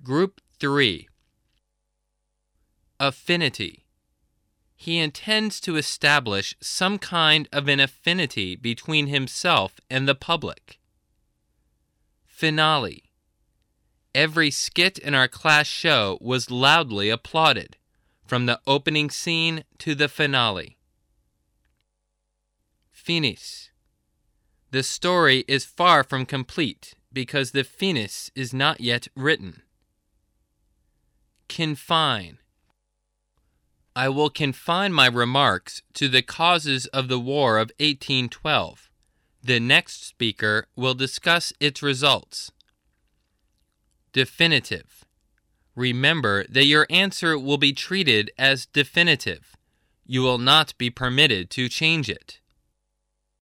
Group 3. Affinity. He intends to establish some kind of an affinity between himself and the public. Finale. Every skit in our class show was loudly applauded, from the opening scene to the finale. Finis. The story is far from complete because the finis is not yet written. Confine. I will confine my remarks to the causes of the War of 1812. The next speaker will discuss its results. Definitive. Remember that your answer will be treated as definitive. You will not be permitted to change it.